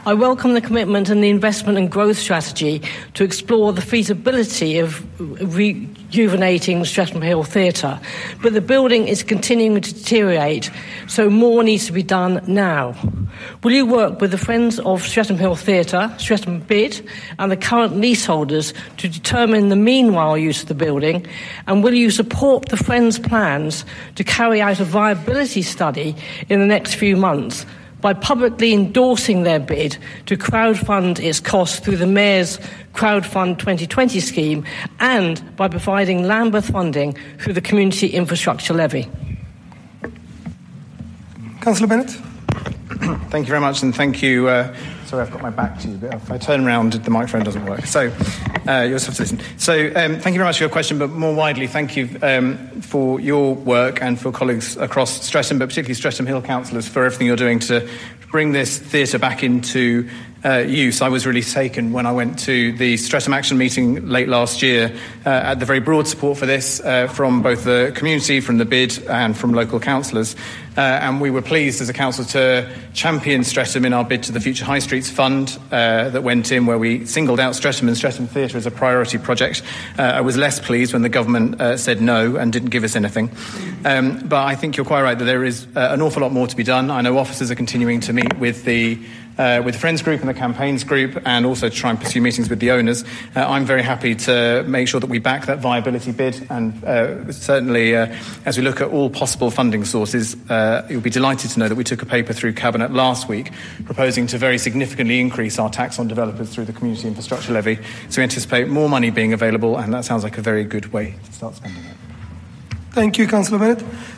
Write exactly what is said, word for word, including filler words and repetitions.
I welcome the commitment and the investment and growth strategy to explore the feasibility of rejuvenating Streatham Hill Theatre, but the building is continuing to deteriorate, so more needs to be done now. Will you work with the Friends of Streatham Hill Theatre, Streatham Bid, and the current leaseholders to determine the meanwhile use of the building, and will you support the Friends' plans to carry out a viability study in the next few months by publicly endorsing their bid to crowdfund its costs through the Mayor's Crowdfund twenty twenty scheme and by providing Lambeth funding through the Community Infrastructure Levy? Councillor Bennett. Thank you very much, and thank you. Uh, sorry, I've got my back to you, but if I turn around, the microphone doesn't work. So uh, you'll just have to listen. So um, thank you very much for your question, but more widely, thank you um, for your work and for colleagues across Streatham, but particularly Streatham Hill councillors, for everything you're doing to bring this theatre back into uh, use. I was really taken when I went to the Streatham Action meeting late last year uh, at the very broad support for this uh, from both the community, from the bid and from local councillors. Uh, and we were pleased as a council to champion Streatham in our bid to the Future High Streets Fund uh, that went in, where we singled out Streatham and Streatham Theatre as a priority project. Uh, I was less pleased when the government uh, said no and didn't give us anything. Um, but I think you're quite right that there is uh, an awful lot more to be done. I know officers are continuing to meet with the Uh, with the Friends Group and the Campaigns Group, and also to try and pursue meetings with the owners. Uh, I'm very happy to make sure that we back that viability bid, and uh, certainly uh, as we look at all possible funding sources, uh, you'll be delighted to know that we took a paper through Cabinet last week proposing to very significantly increase our tax on developers through the Community Infrastructure Levy. So we anticipate more money being available, and that sounds like a very good way to start spending it. Thank you, Councillor Bennett.